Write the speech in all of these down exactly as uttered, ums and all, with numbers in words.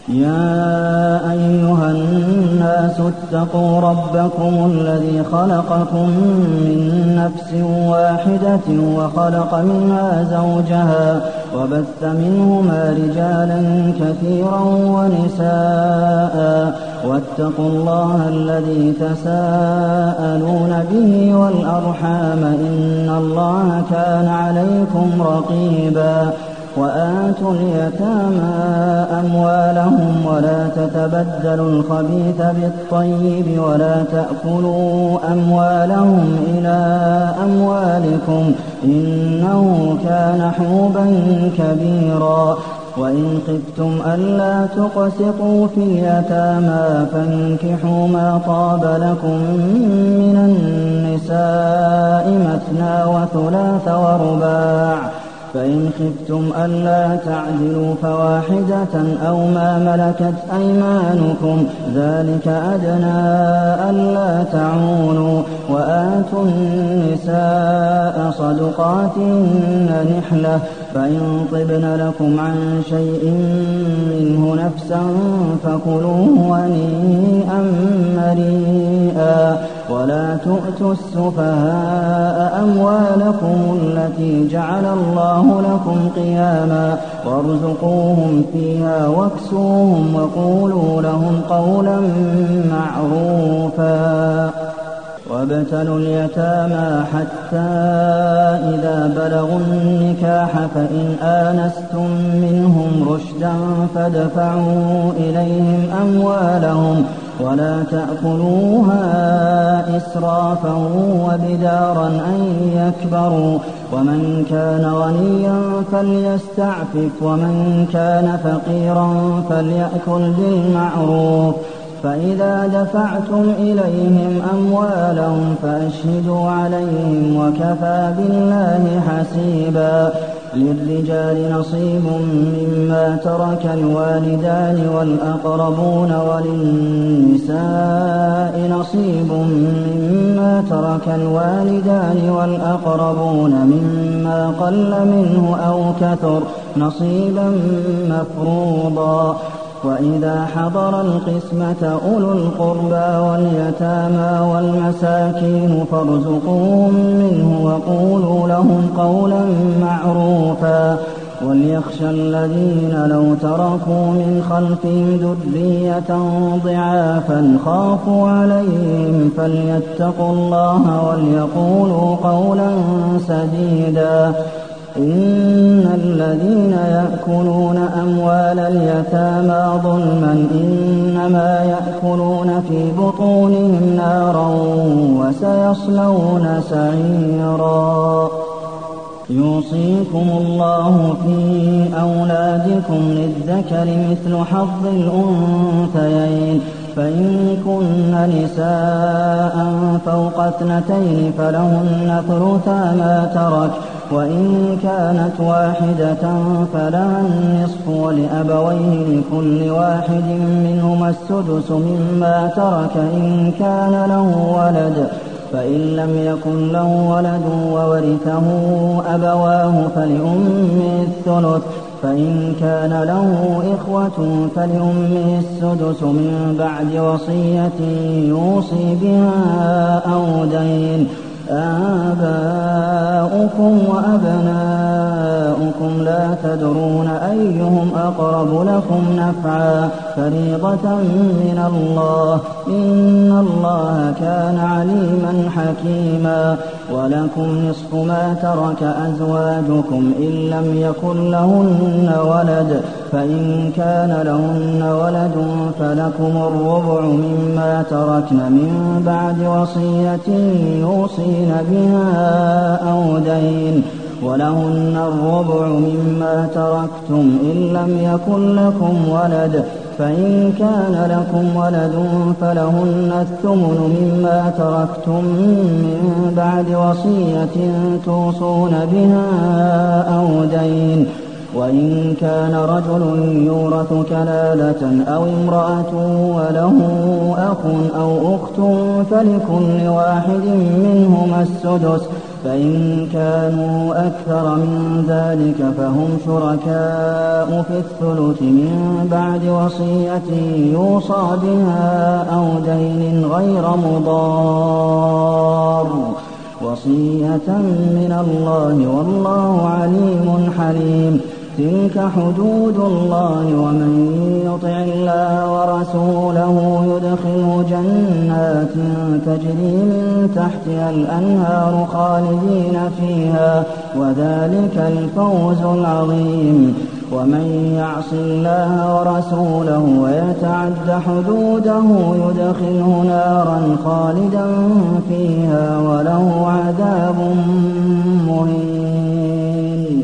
يا أيها الناس اتقوا ربكم الذي خلقكم من نفس واحدة وخلق منها زوجها وبث منهما رجالا كثيرا ونساء واتقوا الله الذي تساءلون به والأرحام إن الله كان عليكم رقيبا وآتوا اليتامى أموالهم ولا تتبدلوا الخبيث بالطيب ولا تأكلوا أموالهم إلى أموالكم إنه كان حوبا كبيرا وإن خفتم ألا تقسطوا في اليتامى فانكحوا ما طاب لكم من النساء مثنى وثلاث ورباع فإن خفتم ألا تعدلوا فواحدة أو ما ملكت أيمانكم ذلك أدنى ألا تعولوا وآتوا النساء صدقاتهن نحلة فإن طبن لكم عن شيء منه نفسا فكلوه هنيئا مريئا ولا تؤتوا السفهاء أموالكم التي جعل الله لكم قياما وارزقوهم فيها واكسوهم وقولوا لهم قولا معروفا وابتلوا اليتامى حتى إذا بلغوا النكاح فإن آنستم منهم رشدا فادفعوا إليهم أموالهم ولا تأكلوها إسرافا وبدارا أن يكبروا ومن كان غنيا فليستعفف ومن كان فقيرا فليأكل بالمعروف فإذا دفعتم إليهم أموالهم فأشهدوا عليهم وكفى بالله حسيبا للرجال نصيب مما ترك الوالدان والأقربون وللنساء نصيب مما ترك الوالدان والأقربون مما قل منه أو كثر نصيبا مفروضا وإذا حضر القسمة أولو القربى واليتامى والمساكين فارزقوهم منه وقولوا لهم قولا معروفا وليخشى الذين لو تركوا من خلفهم ذرية ضعافا خافوا عليهم فليتقوا الله وليقولوا قولا سديدا إن الذين يأكلون أموال اليتامى ظلما إنما يأكلون في بطونهم نارا وسيصلون سعيرا يوصيكم الله في أولادكم للذكر مثل حظ الأنثيين فإن كن نساء فوق اثنتين فلهن ثلثا ما ترك وإن كانت واحدة فلها النصف ولأبويه لكل واحد منهما السدس مما ترك إن كان له ولد فإن لم يكن له ولد وورثه أبواه فلأمه الثلث فإن كان له إخوة فلأمه السدس من بعد وصية يوصي بها أو دين آباؤكم وأبناؤكم لا تدرون أيهم أقرب لكم نفعا فريضة من الله إن الله كان عليما حكيما ولكم نصف ما ترك أزواجكم إن لم يكن لهن ولد فإن كان لهن ولد فلكم الربع مما تركن من بعد وصية يوصين بها أو دين ولهن الربع مما تركتم إن لم يكن لكم ولد فإن كان لكم ولد فلهن الثمن مما تركتم من بعد وصية توصون بها أو دين وإن كان رجل يورث كلالة أو امرأة وله أخ أو أخت فلكل واحد منهما السدس فإن كانوا أكثر من ذلك فهم شركاء في الثلث من بعد وصية يوصى بها أو دين غير مضار وصية من الله والله عليم حليم. تلك حدود الله ومن يطع الله ورسوله يدخله جنات تجري من تحتها الأنهار خالدين فيها وذلك الفوز العظيم. ومن يعص الله ورسوله ويتعد حدوده يدخله نارا خالدا فيها وله عذاب مهين.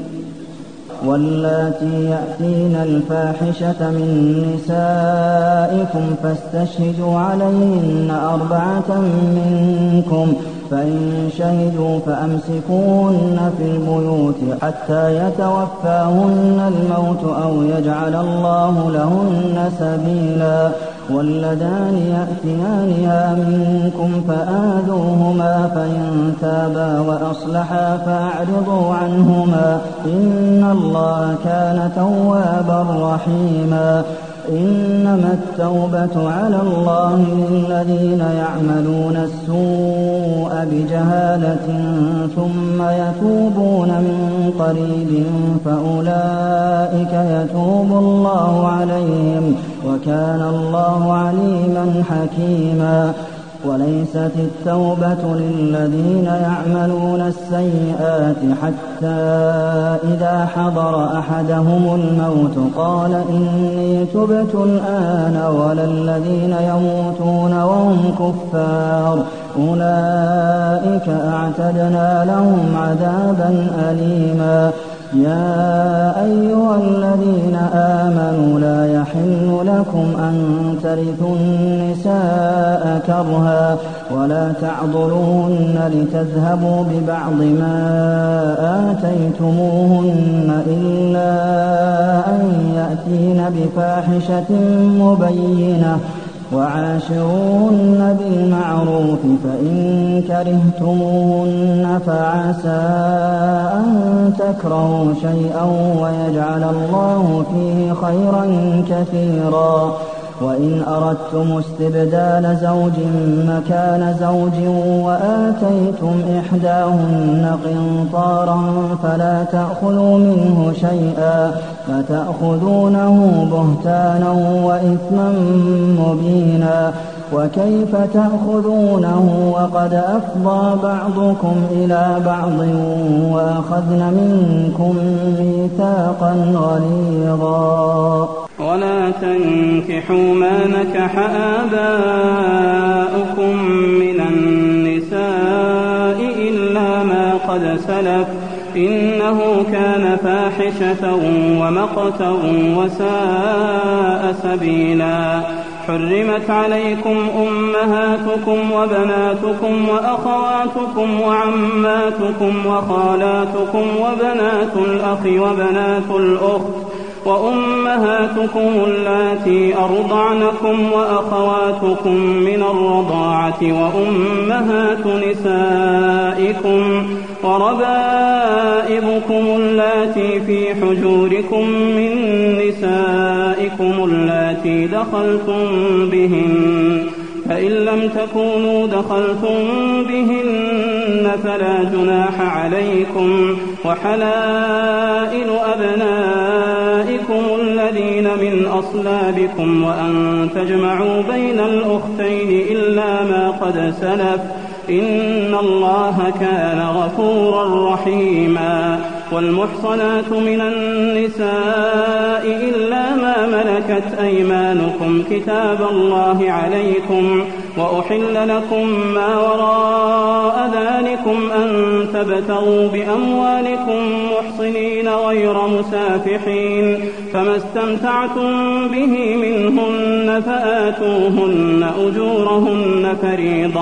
واللاتي يأتين الفاحشة من نسائكم فاستشهدوا عليهن أربعة منكم فإن شهدوا فأمسكوهن في البيوت حتى يتوفاهن الموت أو يجعل الله لهن سبيلا. واللذان يأتيانها منكم فآذوهما فإن تابا وأصلحا فأعرضوا عنهما إن الله كان توابا رحيما. إنما التوبة على الله للذين يعملون السوء بجهالة ثم يتوبون من قريب فأولئك يتوب الله عليهم وكان الله عليما حكيما. وليست التوبة للذين يعملون السيئات حتى إذا حضر أحدهم الموت قال إني تبت الآن ولا الذين يموتون وهم كفار أولئك أعتدنا لهم عذابا أليما. يا أيها الذين آمنوا لا يحل لكم أن ترثوا النساء كرها ولا تعضلوهن لتذهبوا ببعض ما آتيتموهن إلا أن يأتين بفاحشة مبينة وعاشروهن بالمعروف فإن كرهتموهن فعسى أن تكرهوا شيئا ويجعل الله فيه خيرا كثيرا. وإن أردتم استبدال زوج مكان زوج وآتيتم إحداهن قنطارا فلا تأخذوا منه شيئا فتأخذونه بهتانا وإثما مبينا. وكيف تأخذونه وقد أفضى بعضكم إلى بعض وأخذن منكم ميثاقا غليظا. ولا تنكحوا ما نكح آباؤكم من النساء إلا ما قد سلف إنه كان فاحشة ومقتا وساء سبيلا. حرمت عليكم أمهاتكم وبناتكم وأخواتكم وعماتكم وخالاتكم وبنات الأخ وبنات الأخت وأمهاتكم اللاتي أرضعنكم وأخواتكم من الرضاعة وأمهات نسائكم وربائبكم اللاتي في حجوركم من نسائكم اللاتي دخلتم بهن فإن لم تكونوا دخلتم بهن فلا جناح عليكم. وحلائل أبنائكم الذين من أصلابكم وأن تجمعوا بين الأختين إلا ما قد سلف إن الله كان غفورا رحيما. والمحصنات من النساء إلا ما ملكت أيمانكم كتاب الله عليكم. وأحل لكم ما وراء ذلكم أن تبتغوا بأموالكم محصنين غير مسافحين فما استمتعتم به منهن فآتوهن أجورهن فريضة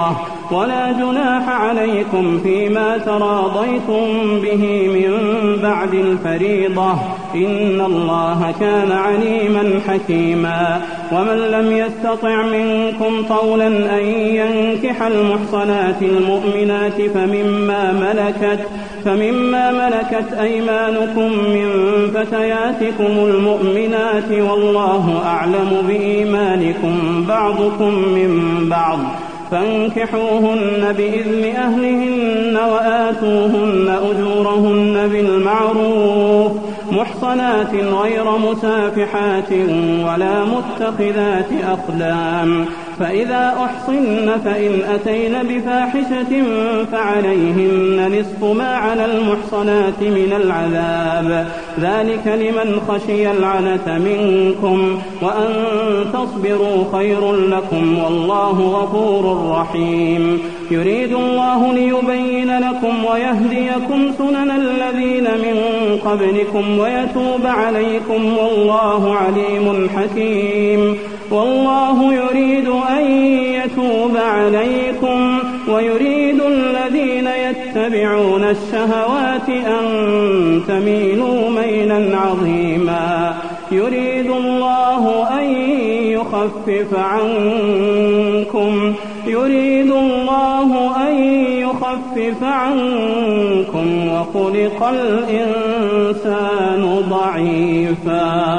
ولا جناح عليكم فيما تراضيتم به من بعد الفريضة إن الله كان عليما حكيما. ومن لم يستطع منكم طولا أن ينكح المحصنات المؤمنات فمما ملكت فمما ملكت أيمانكم من فتياتكم المؤمنات والله أعلم بإيمانكم بعضكم من بعض فانكحوهن بإذن أهلهن وآتوهن أجورهن بالمعروف محصنات غير مسافحات ولا متخذات أخدان. فإذا أحصن فإن أتين بفاحشة فعليهن نصف ما على المحصنات من العذاب ذلك لمن خشي العنة منكم وأن تصبروا خير لكم والله غفور رحيم. يريد الله ليبين لكم ويهديكم سنن الذين من قبلكم ويتوب عليكم والله عليم حكيم. والله يريد أن يتوب عليكم ويريد الذين يتبعون الشهوات أن تميلوا ميلا عظيما. يريد الله أن يخفف عنكم يريد الله أن يخفف عنكم وخلق الإنسان ضعيفا.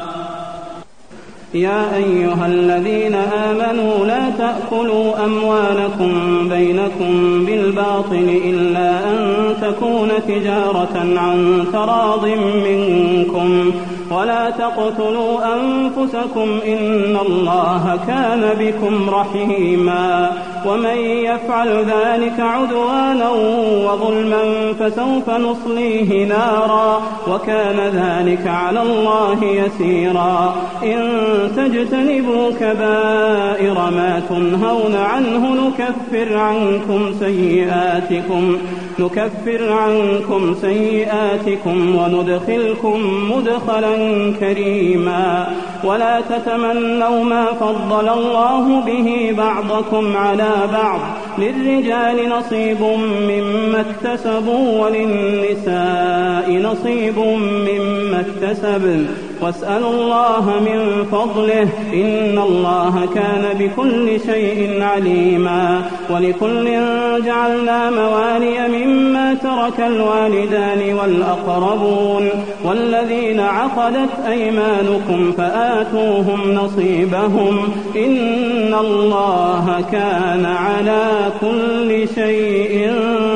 يا أيها الذين آمنوا لا تأكلوا أموالكم بينكم بالباطل إلا أن تكون تجارة عن تراض منكم ولا تقتلوا أنفسكم إن الله كان بكم رحيما. ومن يفعل ذلك عدوانا وظلما فسوف نصليه نارا وكان ذلك على الله يسيرا. إن تجتنبوا كبائر ما تنهون عنه نكفر عنكم سيئاتكم نكفر عنكم سيئاتكم وندخلكم مدخلا كريما. ولا تتمنوا ما فضل الله به بعضكم على بعض للرجال نصيب مما اكتسبوا وللنساء نصيب مما اكتسبن واسألوا الله من فضله إن الله كان بكل شيء عليما. ولكل جعلنا موالي مما ترك الوالدان والأقربون والذين عقدت أيمانكم فآتوهم نصيبهم إن الله كان على كل شيء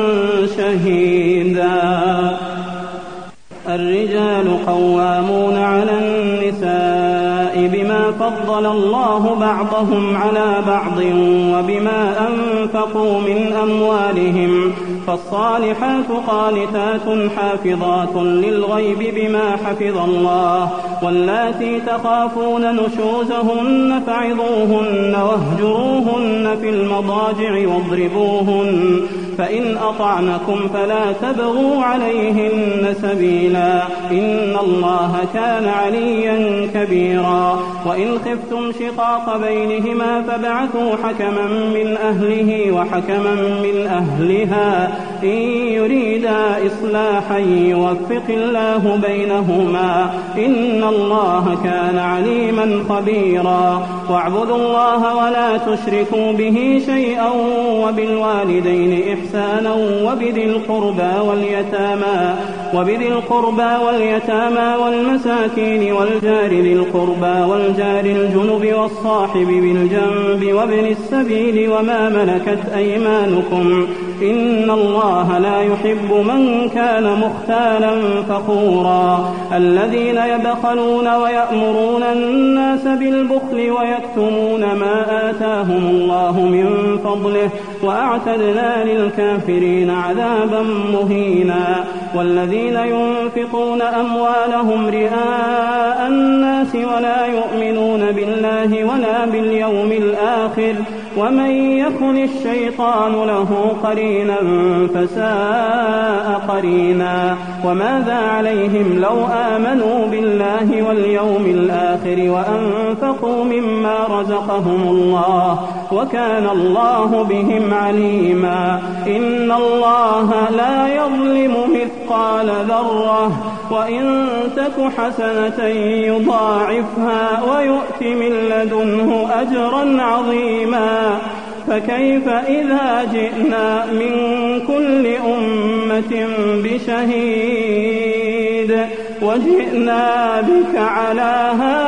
شهيدا. الرجال قوامون على النساء بما فضل الله بعضهم على بعض وبما أنفقوا من أموالهم فالصالحات قانتات حافظات للغيب بما حفظ الله واللاتي تخافون نشوزهن فعظوهن واهجروهن في المضاجع واضربوهن فإن أطعنكم فلا تبغوا عليهن سبيلا إن الله كان عليا كبيرا. وإن خفتم شقاق بينهما فابعثوا حكما من أهله وحكما من أهلها إن يريدا إصلاحا يوفق الله بينهما إن الله كان عليما خبيرا. واعبدوا الله ولا تشركوا به شيئا وبالوالدين إحسانا وبذي القربى واليتامى وبذي القربى واليتامى والمساكين والجار ذي القربى والجار الجنب والصاحب بالجنب وابن السبيل وما ملكت أيمانكم إن الله لا يحب من كان مختالا فخورا. الذين يبخلون ويأمرون الناس بالبخل ويكتمون ما آتاهم الله من فضله وأعتدنا للكافرين عذابا مهينا. والذين ينفقون أموالهم رئاء الناس ولا يؤمنون بالله ولا باليوم الآخر ومن يكن الشيطان له قرينا فساء قرينا. وماذا عليهم لو آمنوا بالله واليوم الآخر وأنفقوا مما رزقهم الله وكان الله بهم عليما. إن الله لا يظلم مثقال ذرة وإن تك حسنة يضاعفها ويؤت من لدنه أجرا عظيما. فكيف إذا جئنا من كل أمة بشهيد وجئنا بك على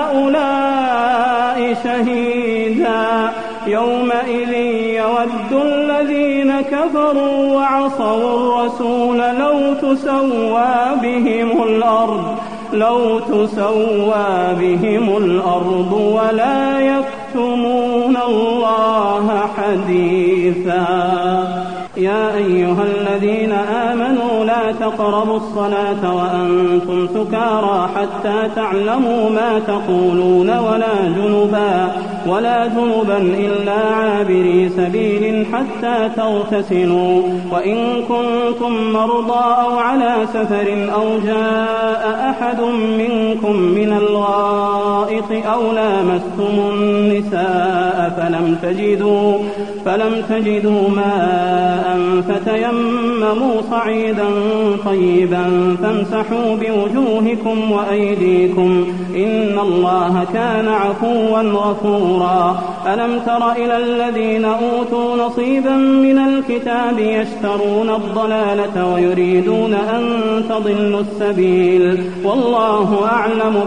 هؤلاء شهيدا. يومئذ يود الذين كفروا وعصوا الرسول لو تسوى بهم الأرض لو تسوى بهم الأرض ولا يكتمون الله حديثا. يا أيها الذين آمنوا لا تقربوا الصلاة وأنتم سكارى حتى تعلموا ما تقولون ولا جنبا ولا جنبا إلا عابري سبيل حتى تغتسلوا وإن كنتم مرضى أو على سفر أو جاء أحد منكم من الغائط أو لامستم النساء فلم تجدوا فلم تجدوا ماء فتيمموا صعيدا طيبا فامسحوا بوجوهكم وأيديكم إن الله كان عفوا غفورا. ألم تر إلى الذين أوتوا نصيبا من الكتاب يشترون الضلالة ويريدون أن تضلوا السبيل والله أعلم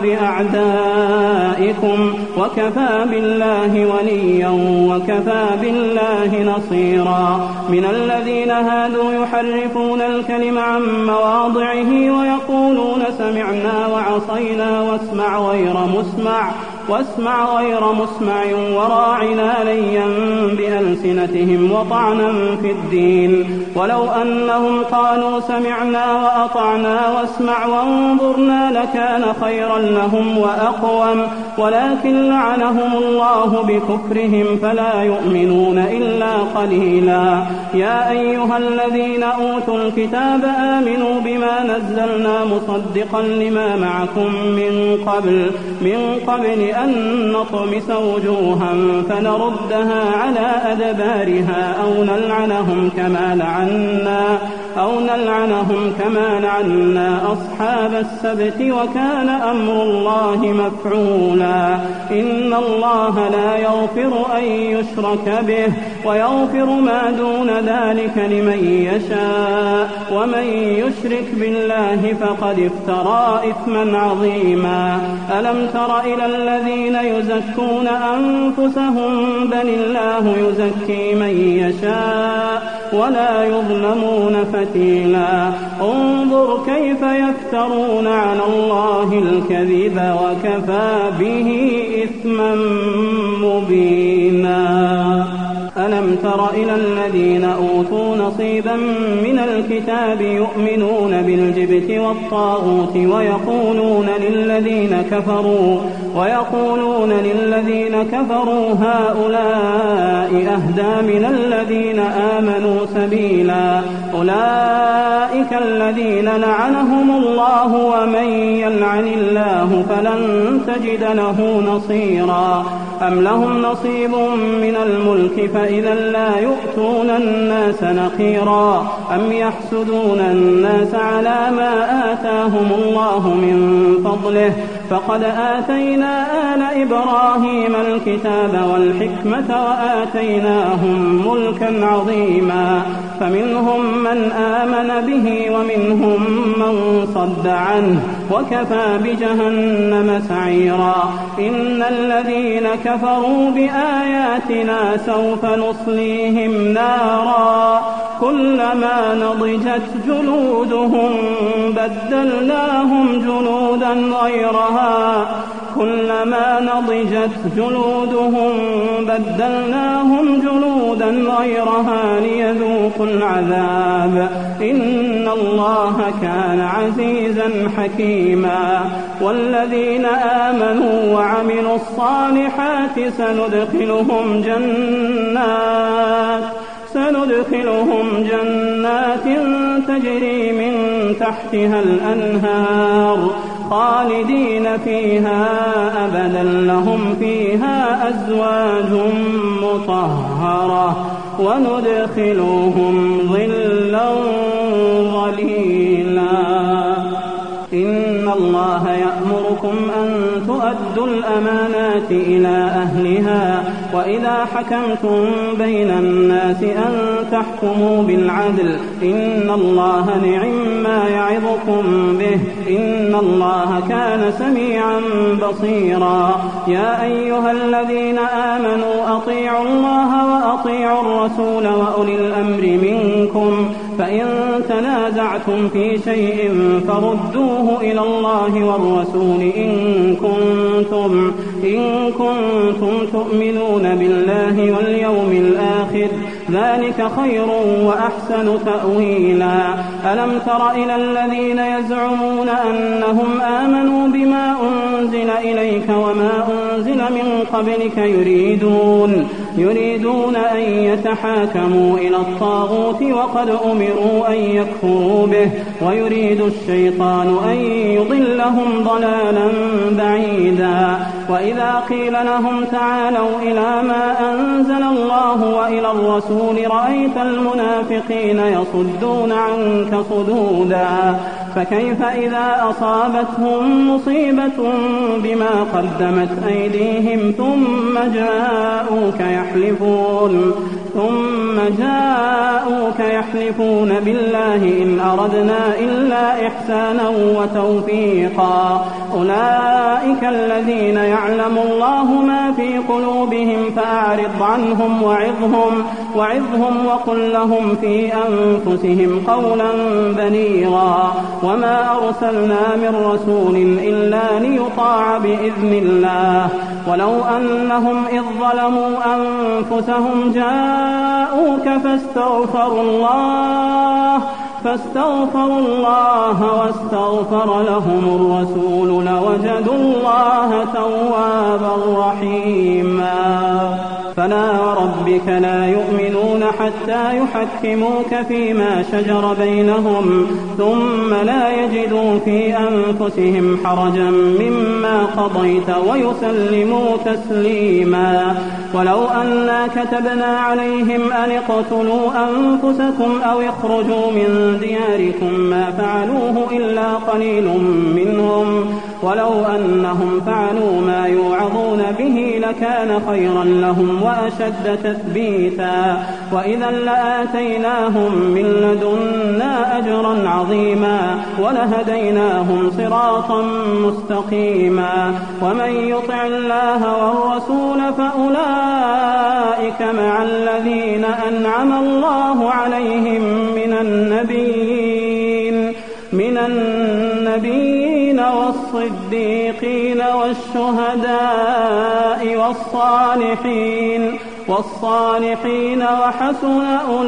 بأعدائكم وكفى بالله وليا وكفى بالله نصيرا. من الذين هادوا يحرفون الكلم عن مواضعه ويقولون سمعنا وعصينا واسمع غير مسمع واسمع غير مسمع وراعنا ليا بألسنتهم وطعنا في الدين ولو أنهم قالوا سمعنا وأطعنا واسمع وانظرنا لكان خيرا لهم وأقوم ولكن لعنهم الله بكفرهم فلا يؤمنون إلا قليلا. يا أيها الذين أوتوا الكتاب آمنوا بما نزلنا مصدقا لما معكم من قبل من قبل أن نطمس وجوها فنردها على أدبارها أو نلعنهم كما لعنا أو نلعنهم كما لعنا أصحاب السبت وكان أمر الله مفعولا. إن الله لا يغفر أن يشرك به ويغفر ما دون ذلك لمن يشاء ومن يشرك بالله فقد افترى إثما عظيما. ألم تر إلى الذين يزكون أنفسهم بل الله يزكي من يشاء ولا يظلمون فتيلا. انظر كيف يفترون على الله الكذب وكفى به إثما مبينا. ألم تر إلى الذين أوتوا نصيبا من الكتاب يؤمنون بالجبت والطاغوت ويقولون للذين كفروا ويقولون للذين كفروا هؤلاء أهدى من الذين آمنوا سبيلا. أولئك الذين لعنهم الله ومن يلعن الله فلن تجد له نصيرا. أم لهم نصيب من الملك فإذا لا يؤتون الناس نقيرا. أم يحسدون الناس على ما آتاهم الله من فضله فقد آتينا آل إبراهيم الكتاب والحكمة وآتيناهم ملكا عظيما. فمنهم من آمن به ومنهم من صد عنه وكفى بجهنم سعيرا. إن الذين كفروا بآياتنا سوف نصليهم نارا كلما نضجت جلودهم بدلناهم جلودا غيرها كلما نضجت جلودهم بدلناهم جلودا غيرها ليذوقوا العذاب إن الله كان عزيزا حكيما والذين آمنوا وعملوا الصالحات سندخلهم جنات سندخلهم جنات تجري من تحتها الأنهار خالدين فيها أبدا لهم فيها أزواج مطهرة وندخلهم ظلا ظليلا إن الله يأمركم أن تؤدوا الأمانات إلى أهلها وإذا حكمتم بين الناس أن تحكموا بالعدل إن الله نعم ما يعظكم به إن الله كان سميعا بصيرا يا أيها الذين آمنوا أطيعوا الله وأطيعوا الرسول وأولي الأمر منكم فإن تنازعتم في شيء فردوه إلى الله والرسول إن كنتم, إن كنتم تؤمنون بالله واليوم الآخر ذلك خير وأحسن تأويلا ألم تر إلى الذين يزعمون أنهم آمنوا بما أنزل إليك وما أنزل من قبلك يريدون, يريدون أن يتحاكموا إلى الطاغوت وقد أمروا أن يكفروا به ويريد الشيطان أن يضلهم ضلالا بعيدا وإذا قيل لهم تعالوا إلى ما أنزل الله وإلى الرسول رأيت المنافقين يصدون عنك صدودا فكيف إذا أصابتهم مصيبة بما قدمت أيديهم ثم جاءوك يحلفون ثم جاءوك يحلفون بالله إن أردنا إلا إحسانا وتوفيقا أولئك الذين يعلم الله ما في قلوبهم فأعرض عنهم وعظهم, وعظهم وقل لهم في أنفسهم قولا بليغا وما أرسلنا من رسول إلا ليطاع بإذن الله ولو أنهم إذ ظلموا أنفسهم جاءوك فاستغفروا الله فاستغفروا الله واستغفر لهم الرسول لوجدوا الله توابا رحيما فلا وربك لا يؤمنون حتى يحكموك فيما شجر بينهم ثم لا يجدوا في أنفسهم حرجا مما قضيت ويسلموا تسليما ولو أنا كتبنا عليهم أن اقتلوا أنفسكم أو اخرجوا من دياركم ما فعلوه إلا قليل منهم ولو أنهم فعلوا ما يوعظون به لكان خيرا لهم وأشد تثبيتا وإذا لآتيناهم من لدنا أجرا عظيما ولهديناهم صراطا مستقيما ومن يطع الله والرسول فأولئك مع الذين أنعم الله عليهم من النبيين من النبيين والصديقين والشهداء والصالحين والصالحين وحسن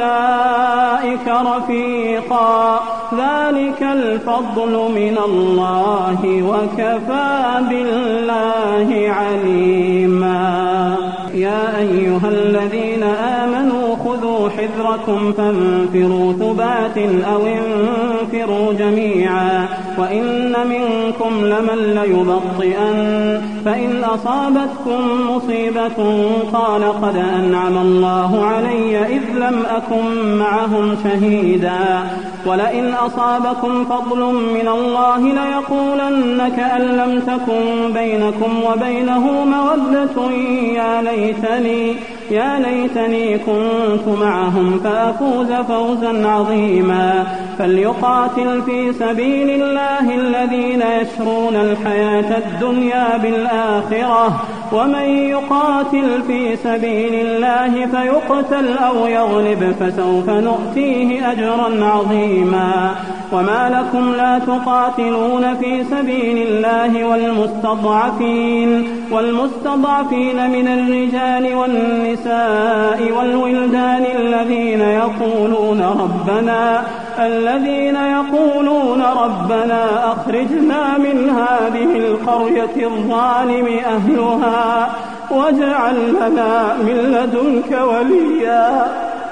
أولئك رفيقا ذلك الفضل من الله وكفى بالله عليما يا أيها الذين آمنوا خذوا حذركم فانفروا ثبات أو انفروا جميعا وإن منكم لمن ليبطئن فإن أصابتكم مصيبة قال قد أنعم الله علي إذ لم أكن معهم شهيدا ولئن أصابكم فضل من الله ليقولن كأن لم تكن بينكم وبينه مودة يا ليتني يا ليتني كنت معهم فأفوز فوزا عظيما فليقاتل في سبيل الله الذين يشرون الحياة الدنيا بالآخرة ومن يقاتل في سبيل الله فيقتل أو يغلب فسوف نؤتيه أجرا عظيما. وما لكم لا تقاتلون في سبيل الله والمستضعفين والمستضعفين من الرجال والنساء والولدان الذين يقولون ربنا الذين يقولون ربنا أخرجنا من هذه القرية الظالم أهلها واجعل لنا من لدنك وليا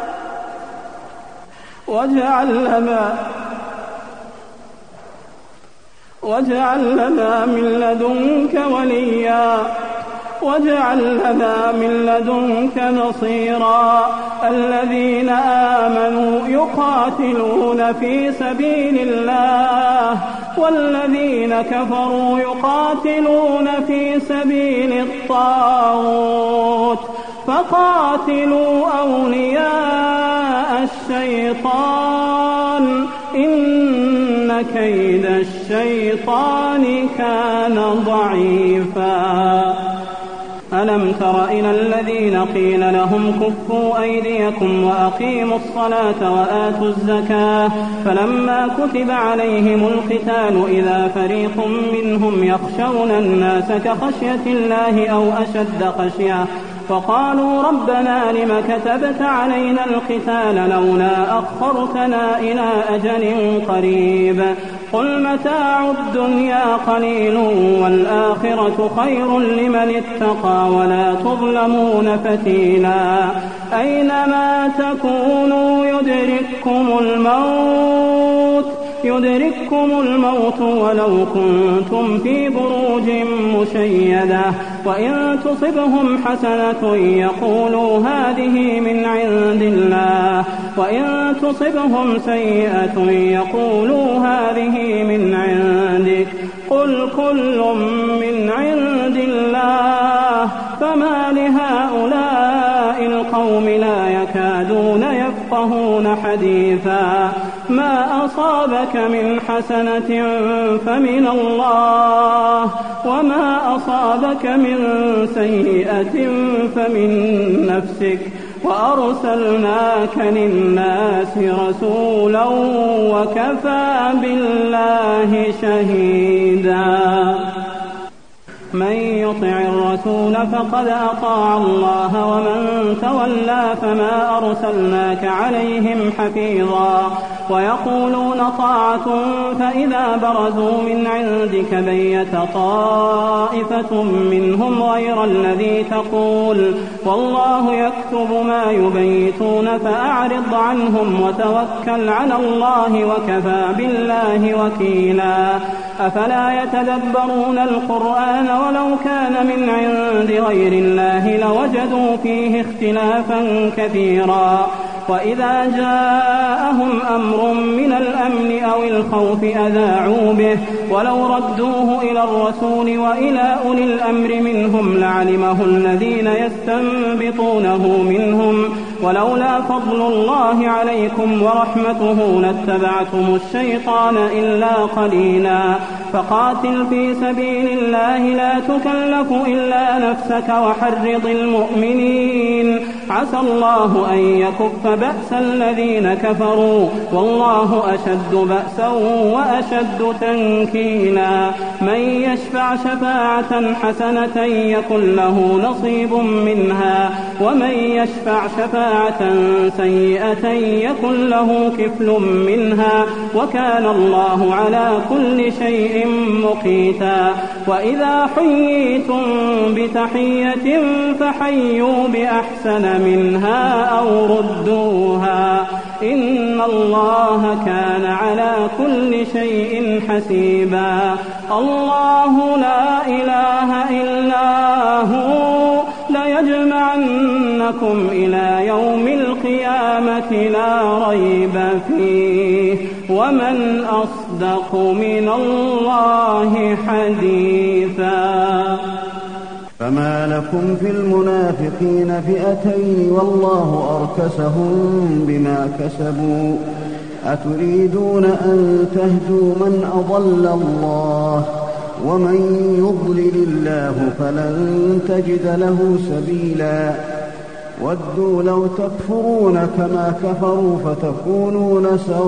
واجعل لنا واجعل لنا من لدنك وليا واجعل لنا من لدنك نصيرا. الذين آمنوا يقاتلون في سبيل الله والذين كفروا يقاتلون في سبيل الطاغوت فقاتلوا أولياء الشيطان إن كيد الشيطان كان ضعيفا. ألم تر إلى الذين قيل لهم كفوا أيديكم وأقيموا الصلاة وآتوا الزكاة فلما كتب عليهم القتال إذا فريق منهم يخشون الناس كخشية الله أو أشد خشية فقالوا ربنا لم كتبت علينا القتال لولا أخرتنا إلى أجل قريب قل متاع الدنيا قليل والآخرة خير لمن اتقى ولا تظلمون فتيلا. أينما تكونوا يدرككم الموت يدرككم الموت ولو كنتم في بروج مشيدة وإن تصبهم حسنة يقولوا هذه من عند الله وإن تصبهم سيئة يقولوا هذه من عندك قل كل من عند الله فما لهؤلاء القوم لا يكادون يفقهون حديثا. ما أصابك من حسنة فمن الله وما أصابك من سيئة فمن نفسك وأرسلناك للناس رسولا وكفى بالله شهيدا. من يطع الرسول فقد أطاع الله ومن تولى فما أرسلناك عليهم حفيظا. ويقولون طاعة فإذا برزوا من عندك بيت طائفة منهم غير الذي تقول والله يكتب ما يبيتون فأعرض عنهم وتوكل على الله وكفى بالله وكيلا. أفلا يتدبرون القرآن ولو كان من عند غير الله لوجدوا فيه اختلافا كثيرا. وإذا جاءهم أمر من الأمن أو الخوف أذاعوا به ولو ردوه إلى الرسول وإلى أولي الأمر منهم لعلمه الذين يستنبطونه منهم ولولا فضل الله عليكم ورحمته لاتبعتم الشيطان إلا قليلا. فقاتل في سبيل الله لا تكلف إلا نفسك وحرض المؤمنين عسى الله أن يكف بأس الذين كفروا والله أشد بأسا وأشد تنكيلا. من يشفع شفاعة حسنة يكن له نصيب منها ومن يشفع شفاعة سيئة يكن له كفل منها وكان الله على كل شيء مقيتا. وإذا حييتم بتحية فحيوا بأحسن منها أو ردوها إن الله كان على كل شيء حسيبا. الله لا إله إلا هو ليجمعنكم إلى يوم القيامة لا ريب فيه ومن أصدق من الله حديثا. فما لكم في المنافقين فئتين والله أركسهم بما كسبوا أتريدون أن تهدوا من أضل الله ومن يضلل الله فلن تجد له سبيلا ودوا لو تكفرون كما كفروا فتكونون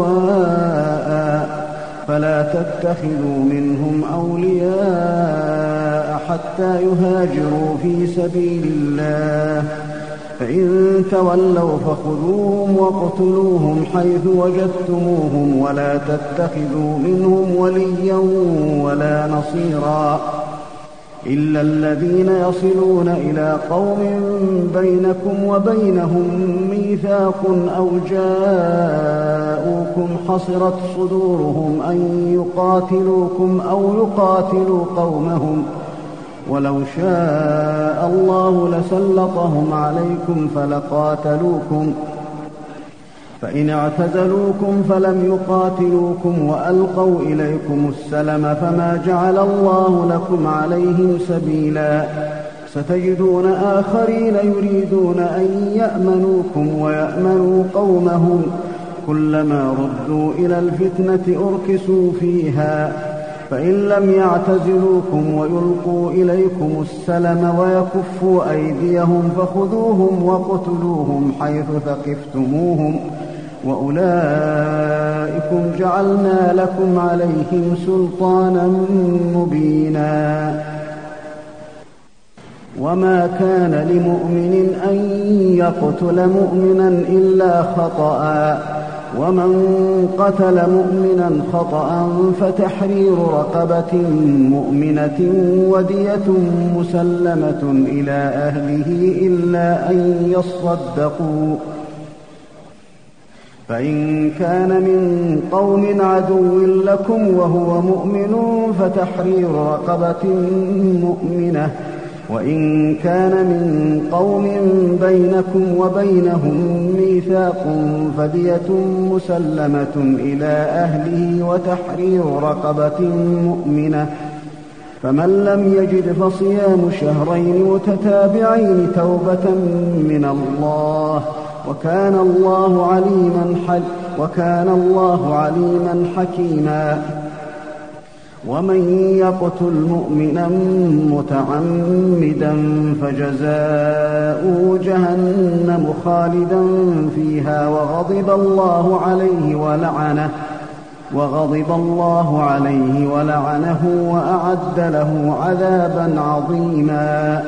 سواء فلا تتخذوا منهم أولياء حتى يهاجروا في سبيل الله فإن تولوا فخذوهم واقتلوهم حيث وجدتموهم ولا تتخذوا منهم وليا ولا نصيرا إلا الذين يصلون إلى قوم بينكم وبينهم ميثاق أو جاءوكم حصرت صدورهم أن يقاتلوكم أو يقاتلوا قومهم ولو شاء الله لسلطهم عليكم فلقاتلوكم فإن اعتزلوكم فلم يقاتلوكم وألقوا إليكم السلم فما جعل الله لكم عليهم سبيلا ستجدون آخرين يريدون أن يأمنوكم ويأمنوا قومهم كلما ردوا إلى الفتنة أركسوا فيها فإن لم يعتزلوكم ويلقوا إليكم السلم ويكفوا أيديهم فخذوهم واقتلوهم حيث ثقفتموهم وأولئكم جعلنا لكم عليهم سلطانا مبينا وما كان لمؤمن أن يقتل مؤمنا إلا خطأ ومن قتل مؤمنا خطأ فتحرير رقبة مؤمنة ودية مسلمة إلى أهله إلا أن يصدقوا فإن كان من قوم عدو لكم وهو مؤمن فتحرير رقبة مؤمنة وإن كان من قوم بينكم وبينهم ميثاق فدية مسلمة إلى أهله وتحرير رقبة مؤمنة فمن لم يجد فصيام شهرين متتابعين توبة من الله وكان الله عليما حل وكان الله عليما حكيما ومن يقتل مؤمنا متعمدا فجزاؤه جهنم خالدا فيها وغضب الله عليه ولعنه وغضب الله عليه ولعنه وأعد له عذابا عظيما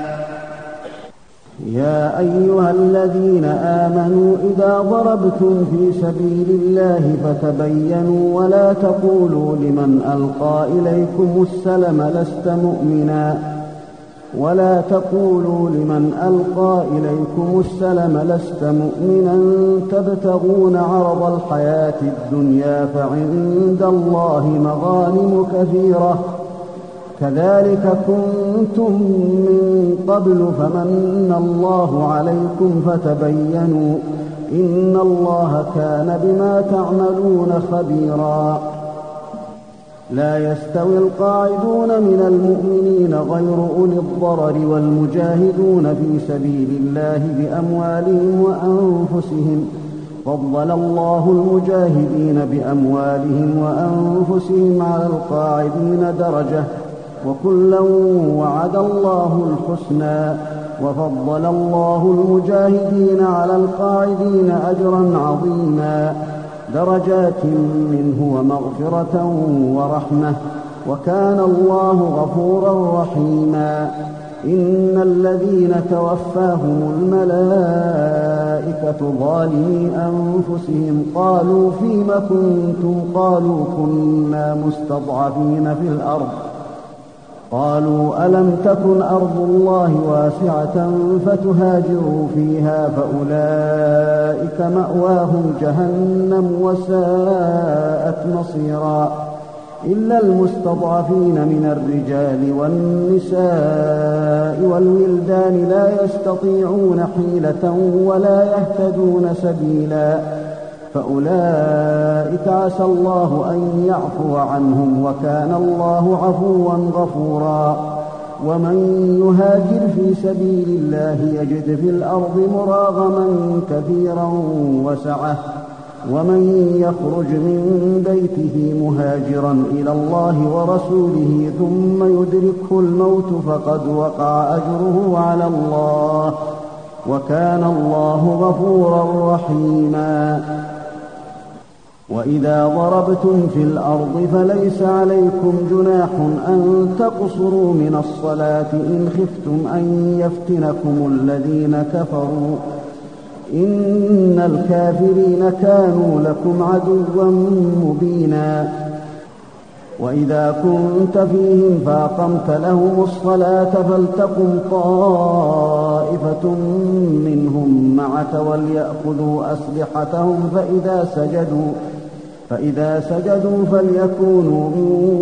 يا أيها الذين آمنوا إذا ضربتم في سبيل الله فتبينوا ولا تقولوا لمن ألقى إليكم السلم لست مؤمنا ولا تقولوا لمن ألقى إليكم السلم لست مؤمنا تبتغون عرض الحياة الدنيا فعند الله مغانم كثيرة كذلك كنتم من قبل فمن الله عليكم فتبينوا إن الله كان بما تعملون خبيرا لا يستوي القاعدون من المؤمنين غير أولي الضرر والمجاهدون في سبيل الله بأموالهم وأنفسهم فضل الله المجاهدين بأموالهم وأنفسهم على القاعدين درجة وكلا وعد الله الحسنى وفضل الله المجاهدين على القاعدين أجرا عظيما درجات منه ومغفرة ورحمة وكان الله غفورا رحيما إن الذين توفاهم الملائكة ظالمي أنفسهم قالوا فيم كنتم قالوا كنا مستضعفين في الأرض قالوا ألم تكن أرض الله واسعة فتهاجروا فيها فأولئك مأواهم جهنم وساءت مصيرا إلا المستضعفين من الرجال والنساء والولدان لا يستطيعون حيلة ولا يهتدون سبيلا فأولئك عسى الله أن يعفو عنهم وكان الله عفوا غفورا ومن يهاجر في سبيل الله يجد في الأرض مراغما كثيرا وسعة ومن يخرج من بيته مهاجرا إلى الله ورسوله ثم يدركه الموت فقد وقع أجره على الله وكان الله غفورا رحيما. وإذا ضربتم في الأرض فليس عليكم جناح أن تقصروا من الصلاة إن خفتم أن يفتنكم الذين كفروا إن الكافرين كانوا لكم عدوا مبينا. وإذا كنت فيهم فأقمت لهم الصلاة فلتقم طائفة منهم معك وليأخذوا أسلحتهم فإذا سجدوا فإذا سجدوا فليكونوا من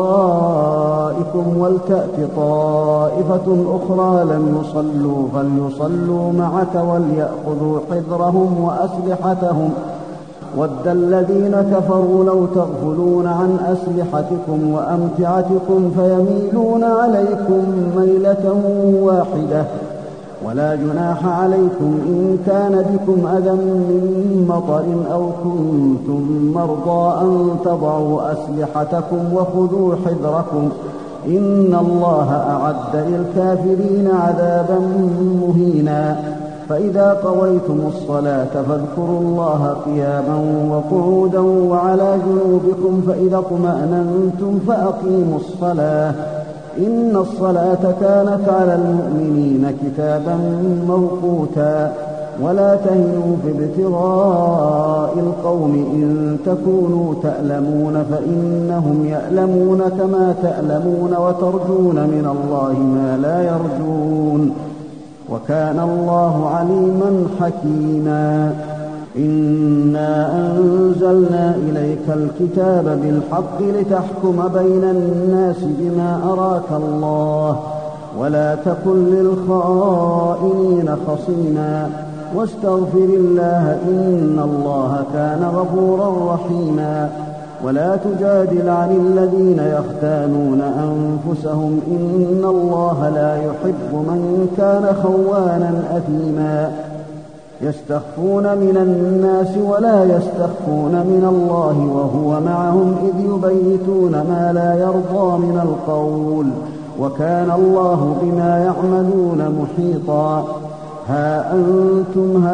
ورائكم ولتأت طائفة أخرى لم يصلوا فليصلوا معك وليأخذوا حذرهم وأسلحتهم ود الذين كفروا لو تغفلون عن أسلحتكم وأمتعتكم فيميلون عليكم ميلة واحدة ولا جناح عليكم إن كان بكم أذى من مطر أو كنتم مرضى أن تضعوا أسلحتكم وخذوا حذركم إن الله أعد للكافرين عذابا مهينا. فإذا قضيتم الصلاة فاذكروا الله قياما وقعودا وعلى جنوبكم فإذا اطمأننتم فأقيموا الصلاة إن الصلاة كانت على المؤمنين كتابا موقوتا. ولا تهنوا في ابتغاء القوم إن تكونوا تألمون فإنهم يألمون كما تألمون وترجون من الله ما لا يرجون وكان الله عليما حكيما. إنا أنزلنا إليك الكتاب بالحق لتحكم بين الناس بما أراك الله ولا تكن للخائنين خصيما واستغفر الله إن الله كان غفورا رحيما. ولا تجادل عن الذين يختانون أنفسهم إن الله لا يحب من كان خوانا أثيما. يستخفون من الناس ولا يستخفون من الله وهو معهم إذ يبيتون ما لا يرضى من القول وكان الله بما يعملون محيطا. ها أنتم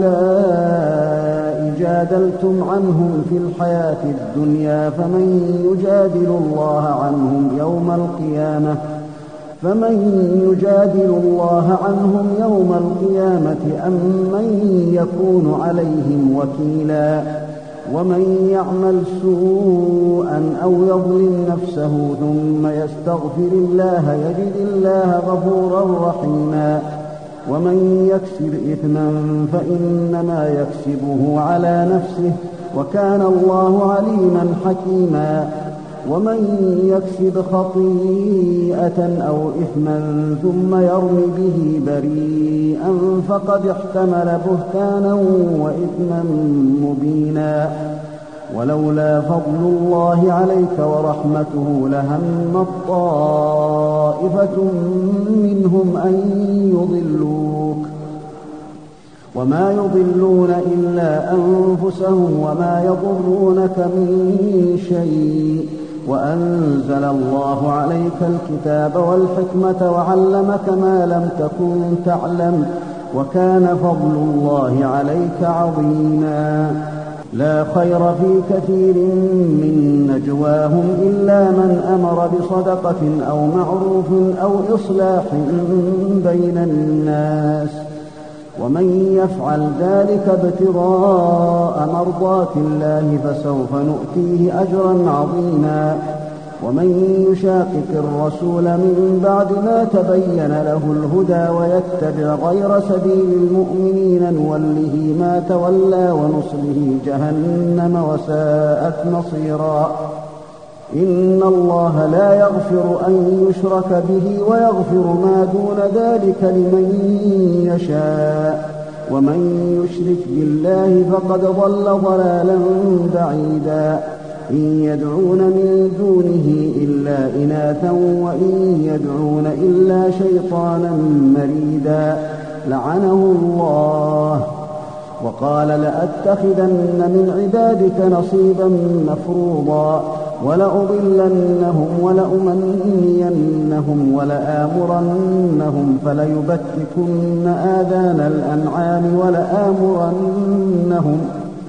هؤلاء جادلتم عنهم في الحياة الدنيا فمن يجادل الله عنهم يوم القيامة فمن يجادل الله عنهم يوم القيامة أم من يكون عليهم وكيلا. ومن يعمل سوءا أو يظلم نفسه ثم يستغفر الله يجد الله غفورا رحيما. ومن يكسب إثما فإنما يكسبه على نفسه وكان الله عليما حكيما. ومن يكسب خطيئة أو إثما ثم يرم به بريئا فقد احتمل بهتانا وإثما مبينا. ولولا فضل الله عليك ورحمته لهم طائفة منهم أن يضلوك وما يضلون إلا أنفسهم وما يضرونك من شيء. وأنزل الله عليك الكتاب والحكمة وعلمك ما لم تكن تعلم وكان فضل الله عليك عظيما. لا خير في كثير من نجواهم إلا من أمر بصدقة أو معروف أو إصلاح بين الناس ومن يفعل ذلك ابتغاء مرضات الله فسوف نؤتيه أجرا عظيما. ومن يشاقق الرسول من بعد ما تبين له الهدى ويتبع غير سبيل المؤمنين نوله ما تولى ونصله جهنم وساءت مصيرا. إن الله لا يغفر أن يشرك به ويغفر ما دون ذلك لمن يشاء ومن يشرك بالله فقد ضل ضلالا بعيدا. إن يدعون من دونه إلا إناثا وإن يدعون إلا شيطانا مريدا لعنه الله وقال لأتخذن من عبادك نصيبا مفروضا ولأضلنهم ولأمنينهم ولآمرنهم فليبتكن آذان الأنعام ولآمرنهم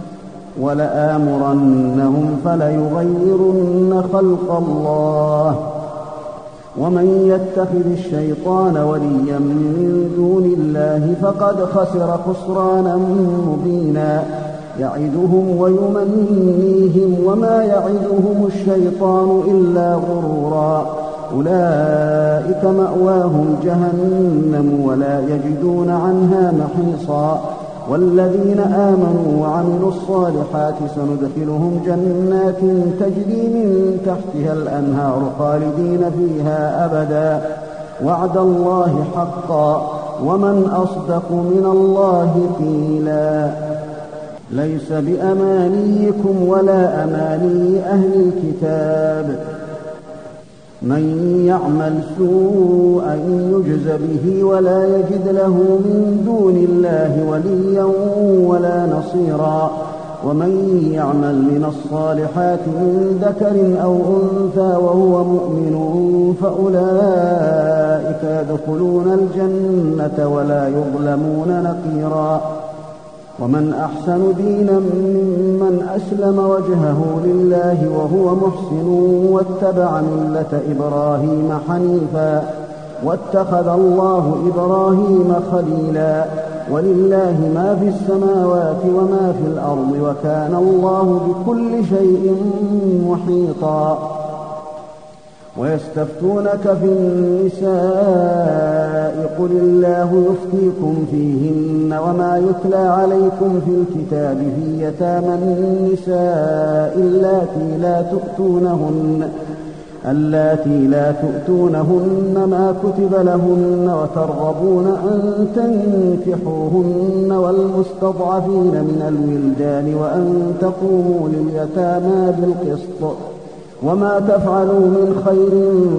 ولآمرنهم فليغيرن خلق الله ومن يتخذ الشيطان وليا من دون الله فقد خسر خسرانا مبينا يعدهم ويمنيهم وما يعدهم الشيطان إلا غرورا أولئك مأواهم جهنم ولا يجدون عنها محيصا والذين آمنوا وعملوا الصالحات سندخلهم جنات تجري من تحتها الأنهار خالدين فيها أبدا وعد الله حقا ومن أصدق من الله قيلا ليس بأمانيكم ولا أماني أهل الكتاب من يعمل سوءا يجز به ولا يجد له من دون الله وليا ولا نصيرا ومن يعمل من الصالحات من ذكر أو أنثى وهو مؤمن فأولئك يدخلون الجنة ولا يظلمون نقيرا ومن أحسن دينا ممن أسلم وجهه لله وهو محسن واتبع ملة إبراهيم حنيفا واتخذ الله إبراهيم خليلا ولله ما في السماوات وما في الأرض وكان الله بكل شيء محيطا ويستفتونك في النساء قل الله يفتيكم فيهن وما يتلى عليكم في الكتاب في يتامى النساء اللاتي لا تؤتونهن اللاتي لا تؤتونهن ما كتب لهن وترغبون أن تنكحوهن والمستضعفين من الولدان وأن تقوموا لليتامى بالقسط وما تفعلوا من خير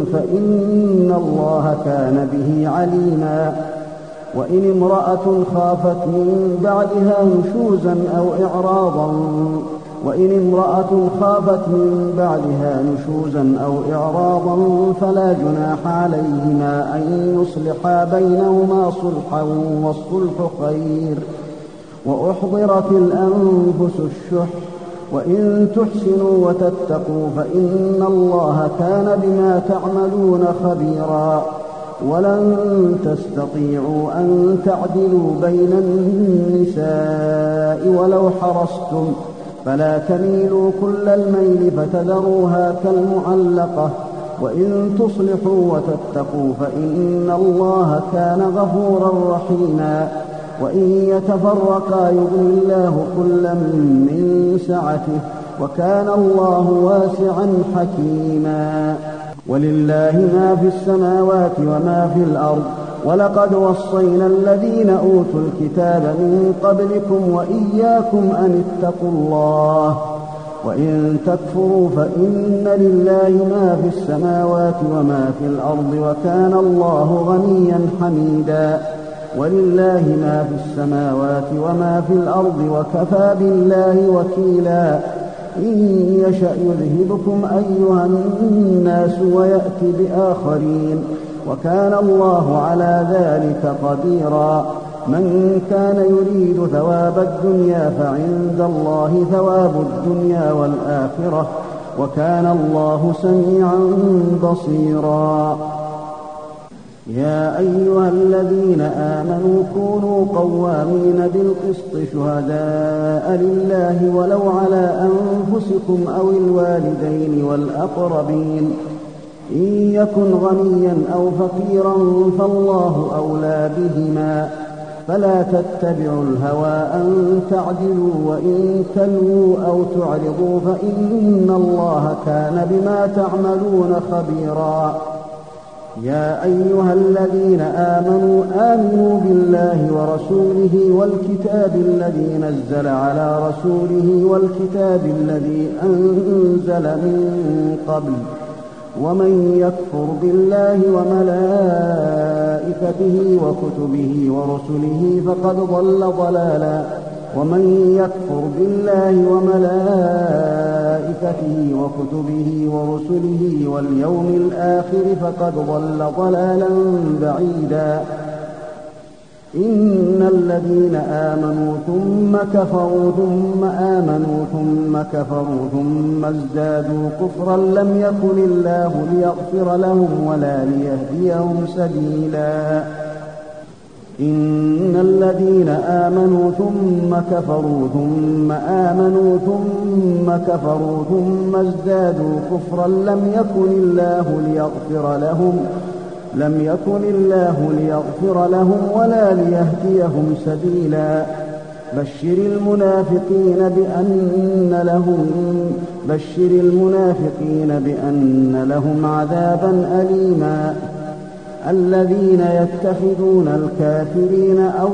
فإن الله كان به عليما وإن امرأة خافت من بعدها نشوزا أو إعراضا وإن امرأة خافت من بعدها نشوزا أو إعراضا فلا جناح عليهما أن يصلحا بينهما صلحا والصلح خير وأحضرت الأنفس الشح وإن تحسنوا وتتقوا فإن الله كان بما تعملون خبيرا ولن تستطيعوا أن تعدلوا بين النساء ولو حرصتم فلا تميلوا كل الميل فتذروها كالمعلقة وإن تصلحوا وتتقوا فإن الله كان غفورا رحيما وإن يتفرقا يغني الله كلا من سعته وكان الله واسعا حكيما ولله ما في السماوات وما في الأرض ولقد وصينا الذين أوتوا الكتاب من قبلكم وإياكم أن اتقوا الله وإن تكفروا فإن لله ما في السماوات وما في الأرض وكان الله غنيا حميدا ولله ما في السماوات وما في الأرض وكفى بالله وكيلا إن يشأ يذهبكم أيها الناس ويأتي بآخرين وكان الله على ذلك قديرا من كان يريد ثواب الدنيا فعند الله ثواب الدنيا والآخرة وكان الله سميعا بصيرا يا أيها الذين آمنوا كونوا قوامين بالقسط شهداء لله ولو على أنفسكم أو الوالدين والأقربين إن يكن غنيا أو فقيرا فالله أولى بهما فلا تتبعوا الهوى أن تعدلوا وإن تلووا أو تعرضوا فإن الله كان بما تعملون خبيرا يا أيها الذين آمنوا آمنوا بالله ورسوله والكتاب الذي نزل على رسوله والكتاب الذي أنزل من قبل ومن يكفر بالله وملائكته وكتبه ورسله فقد ضل ضلالا ومن يكفر بالله وملائكته وكتبه ورسله واليوم الآخر فقد ضل ضلالا بعيدا إن الذين آمنوا ثم كفروا ثم آمنوا ثم كفروا ثم ازدادوا كفرا لم يكن الله ليغفر لهم ولا ليهديهم سبيلا إن الذين آمنوا ثم كفروا ثم آمنوا ثم كفروا ثم ازدادوا كفرا لم يكن الله ليغفر لهم لم يكن الله ليغفر لهم ولا ليهديهم سبيلا بشر المنافقين بأن لهم بشر المنافقين بأن لهم عذابا أليما الذين يتخذون الكافرين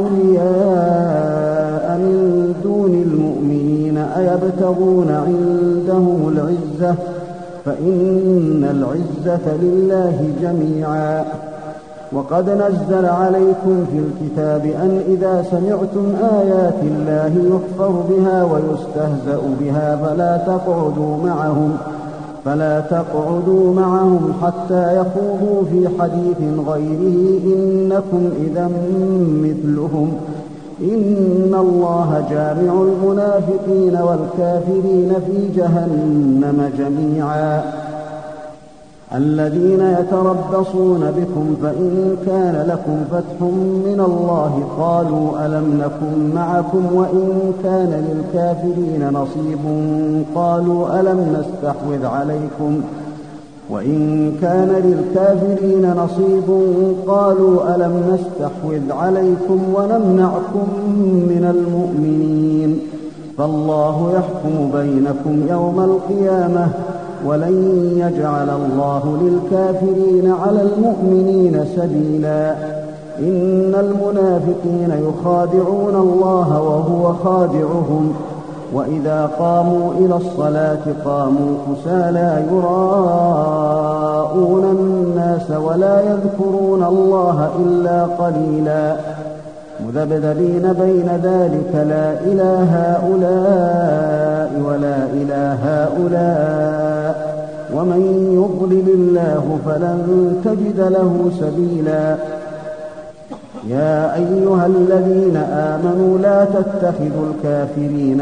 أولياء من دون المؤمنين أيبتغون عندهم العزة فإن العزة لله جميعا وقد نزل عليكم في الكتاب أن إذا سمعتم آيات الله يكفر بها ويستهزأ بها فلا تقعدوا معهم فلا تقعدوا معهم حتى يخوضوا في حديث غيره إنكم إذا مثلهم إن الله جامع المنافقين والكافرين في جهنم جميعا الذين يتربصون بكم فإن كان لكم فتح من الله قالوا ألم نكن معكم وإن كان للكافرين نصيب قالوا ألم نستحوذ عليكم وإن كان للكافرين نصيب قالوا ألم نستحوذ عليكم ونمنعكم من المؤمنين فالله يحكم بينكم يوم القيامة ولن يجعل الله للكافرين على المؤمنين سبيلا إن المنافقين يخادعون الله وهو خادعهم وإذا قاموا إلى الصلاة قاموا كسالى يراءون الناس ولا يذكرون الله إلا قليلا مذبذبين بين ذلك لا إلى هؤلاء ولا إلى هؤلاء ومن يضلل الله فلن تجد له سبيلا يا أيها الذين آمنوا لا تتخذوا الكافرين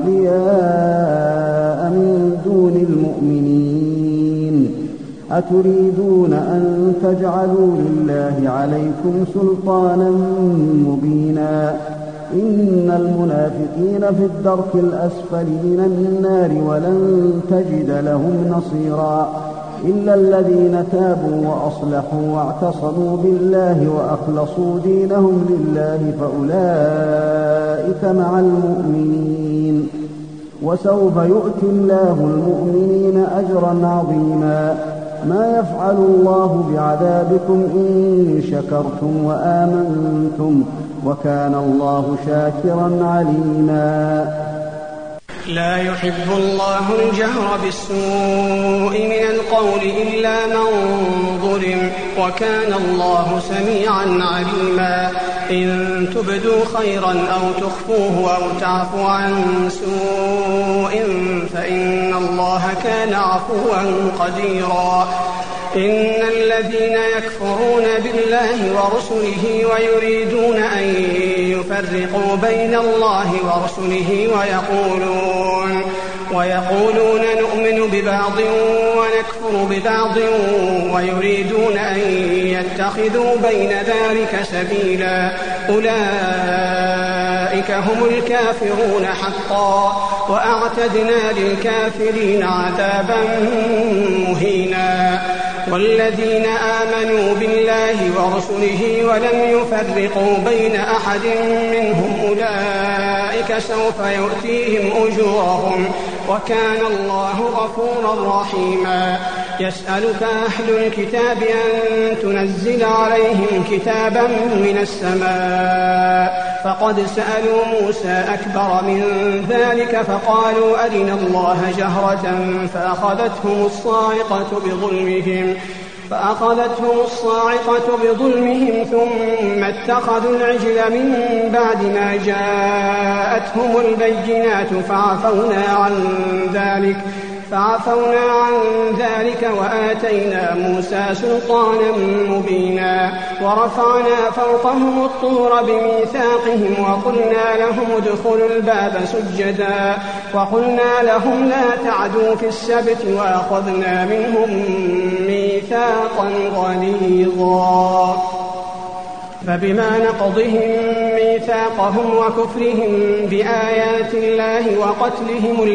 أولياء من دون المؤمنين أتريدون أن تجعلوا لله عليكم سلطانا مبينا إن المنافقين في الدرك الأسفل من النار ولن تجد لهم نصيرا إلا الذين تابوا وأصلحوا واعتصموا بالله وأخلصوا دينهم لله فأولئك مع المؤمنين وسوف يؤتي الله المؤمنين أجرا عظيما ما يفعل الله بعذابكم إن شكرتم وآمنتم وكان الله شاكرا عليما لا يحب الله الجهر بالسوء من القول إلا من ظلم وكان الله سميعا عليما إن تبدوا خيرا أو تخفوه أو تعفوا عن سوء فإن الله كان عفوا قديرا إن الذين يكفرون بالله ورسله ويريدون أن يفرقوا بين الله ورسله ويقولون ويقولون نؤمن ببعض ونكفر ببعض ويريدون أن يتخذوا بين ذلك سبيلا أولئك هم الكافرون حقا وأعتدنا للكافرين عذابا مهينا والذين آمنوا بالله ورسله ولم يفرقوا بين أحد منهم أولئك سوف يؤتيهم أجورهم وكان الله غفورا رحيما يسألك أهل الكتاب أن تنزل عليهم كتابا من السماء فقد سألوا موسى أكبر من ذلك فقالوا أرنا الله جهرة فأخذتهم الصاعقة بظلمهم فأخذتهم الصاعقة بظلمهم ثم اتخذوا العجل من بعد ما جاءتهم البينات فعفونا عن ذلك فعفونا عن ذلك وآتينا موسى سلطانا مبينا ورفعنا فوقهم الطور بميثاقهم وقلنا لهم ادخلوا الباب سجدا وقلنا لهم لا تعدوا في السبت وأخذنا منهم ميثاقا غليظا فبما نقضهم ميثاقهم وكفرهم بآيات الله وقتلهم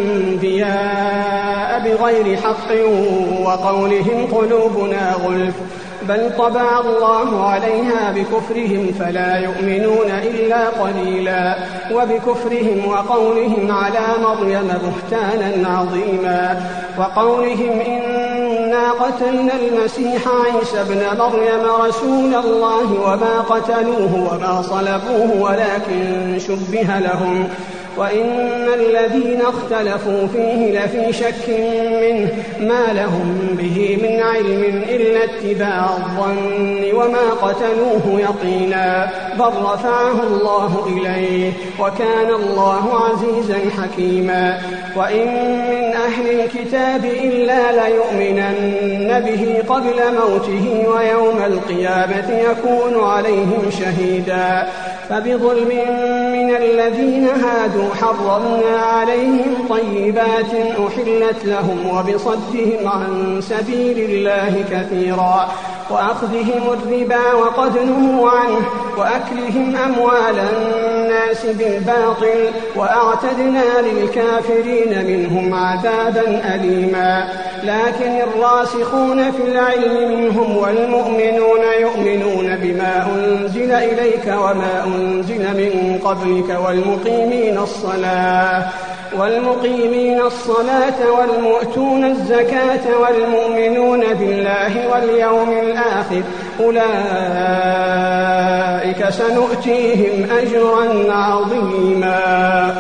الأنبياء بغير حق وقولهم قلوبنا غلف بل طبع الله عليها بكفرهم فلا يؤمنون إلا قليلا وبكفرهم وقولهم على مريم بهتانا عظيما وقولهم إنا قتلنا المسيح عيسى ابن مريم رسول الله وما قتلوه وما صلبوه ولكن شبه لهم وإن الذين اختلفوا فيه لفي شك منه ما لهم به من علم إلا اتباع الظن وما قتلوه يقينا بل رفعه الله إليه وكان الله عزيزا حكيما وإن من أهل الكتاب إلا ليؤمنن به قبل موته ويوم القيامة يكون عليهم شهيدا فبظلم من الذين هادوا حرمنا عليهم طيبات أحلت لهم وبصدهم عن سبيل الله كثيرا وأخذهم الربا وقد نهوا عنه وأكلهم أموال الناس بالباطل وأعتدنا للكافرين منهم عذابا أليما لكن الراسخون في العلم منهم والمؤمنون يؤمنون بما أنزل إليك وما أنزل من قبلك والمقيمين الصلاة والمقيمين الصلاة والمؤتون الزكاة والمؤمنون بالله واليوم الآخر أولئك سنؤتيهم أجرا عظيما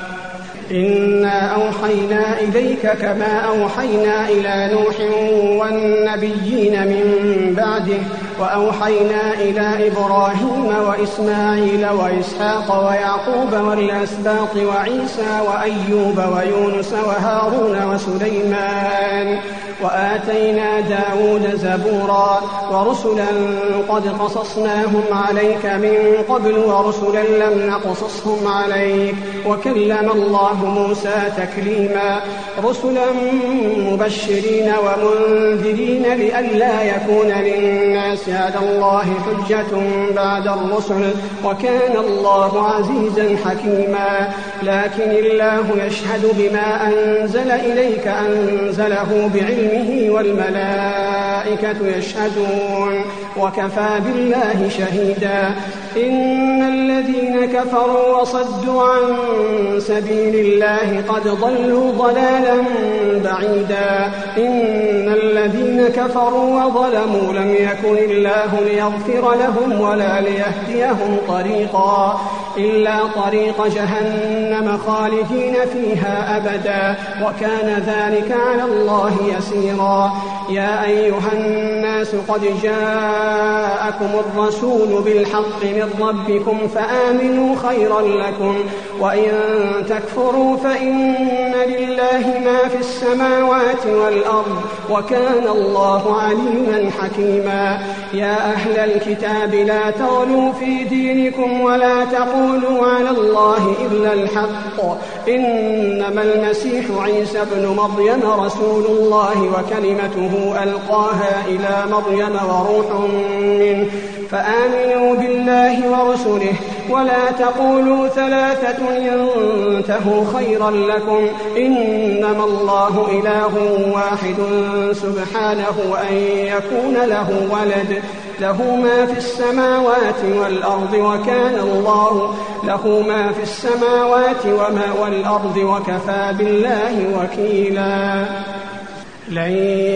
إنا أوحينا إليك كما أوحينا إلى نوح والنبيين من بعده وأوحينا إلى إبراهيم وإسماعيل وإسحاق ويعقوب والأسباط وعيسى وأيوب ويونس وهارون وسليمان وآتينا داود زبورا ورسلا قد قصصناهم عليك من قبل ورسلا لم نقصصهم عليك وكلم الله موسى تكليما رسلا مبشرين ومنذرين لئلا يكون للناس على الله حجة بعد الرسل وكان الله عزيزا حكيما لكن الله يشهد بما أنزل إليك أنزله بعلمه والملائكة يشهدون وكفى بالله شهيدا إن الذين كفروا وصدوا عن سبيل الله قد ضلوا ضلالا بعيدا إن الذين كفروا وظلموا لم يكن الله ليغفر لهم ولا ليهديهم طريقا إلا طريق جهنم خالدين فيها أبدا وكان ذلك على الله يسيرا يا أيها الناس قد جاءكم الرسول بالحق من ربكم فآمنوا خيرا لكم وإن تكفروا فإن لله ما في السماوات والأرض وكان الله عليما حكيما يا أهل الكتاب لا تغلوا في دينكم ولا تقولوا على الله إلا الحق إنما المسيح عيسى ابن مريم رسول الله وكلمته ألقاها إلى مريم وروح منه فآمنوا بالله ورسله ولا تقولوا ثلاثة ينتهوا خيرا لكم إنما الله إله واحد سبحانه أن يكون له ولد له ما في السماوات والأرض وكان الله له ما في السماوات وما والأرض وكفى بالله وكيلا لن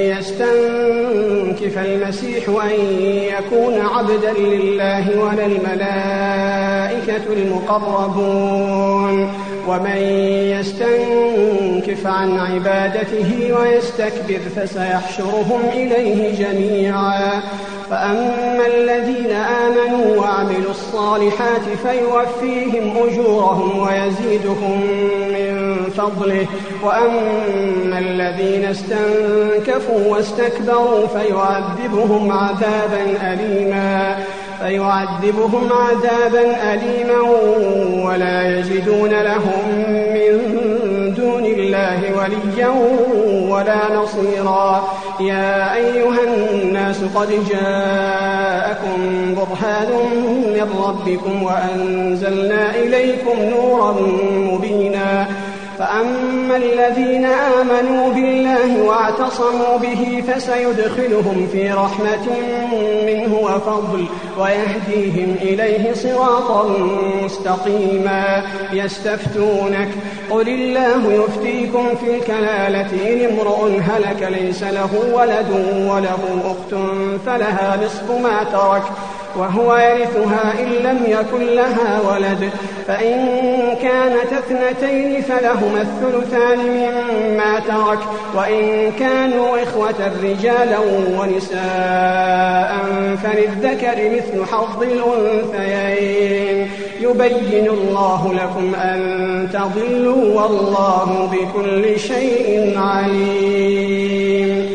يستنكف المسيح أن يكون عبدا لله ولا الملائكة المقربون ومن يستنكف عن عبادته ويستكبر فسيحشرهم إليه جميعا. فأما الذين آمنوا وعملوا الصالحات فيوفيهم أجورهم ويزيدهم من فضله، وأما الذين استنكفوا واستكبروا فيعذبهم عذابا أليما فيعذبهم عذابا أليما ولا يجدون لهم من دون الله وليا ولا نصيرا. يا أيها الناس قد جاءكم برهان من ربكم وأنزلنا إليكم نورا مبينا. فأما الذين آمنوا بالله واعتصموا به فسيدخلهم في رحمة منه وفضل ويهديهم إليه صراطا مستقيما. يستفتونك قل الله يفتيكم في الكلالة إن امرؤ هلك ليس له ولد وله أخت فلها نصف ما ترك وهو يرثها إن لم يكن لها ولد، فإن كانت اثنتين فلهما الثلثان مما ترك، وإن كانوا إخوة رجالا ونساء فللذكر مثل حظ الأنثيين. يبين الله لكم أن تضلوا والله بكل شيء عليم.